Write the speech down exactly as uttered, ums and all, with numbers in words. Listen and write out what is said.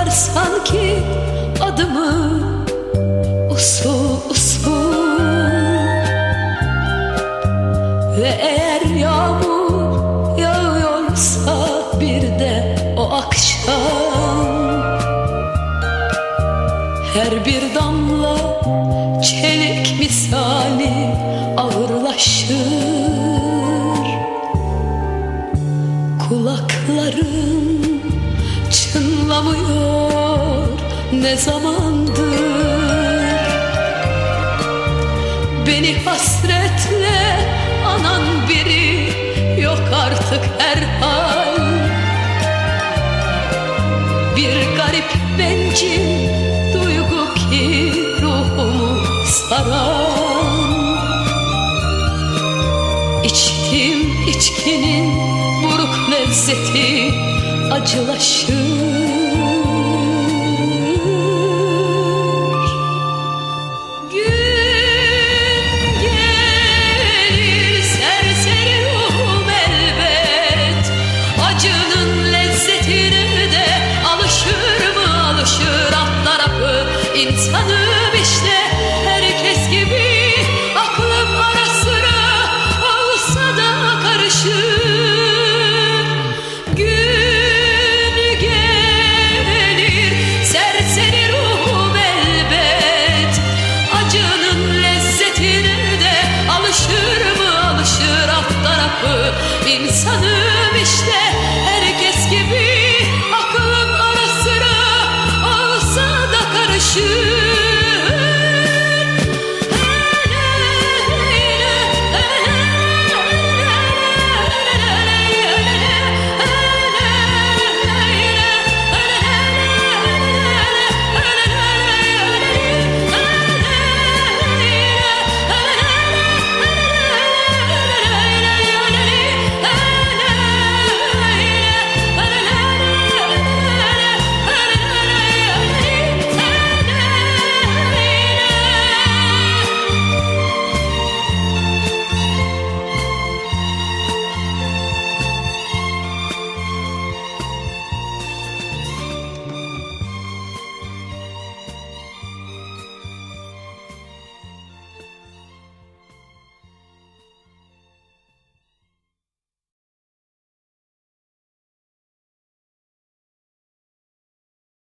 Duyarlar sanki adımı usul usul. Ve eğer yağmur yağıyorsa bir de o akşam, her bir damla çelik misali ağırlaşır. Kulaklarım çınlamıyor ne zamandır. Beni hasretle anan biri yok artık herhal. Bir garip bencil duygu ki ruhumu saran. İçtiğim içkinin buruk lezzeti acılaşır.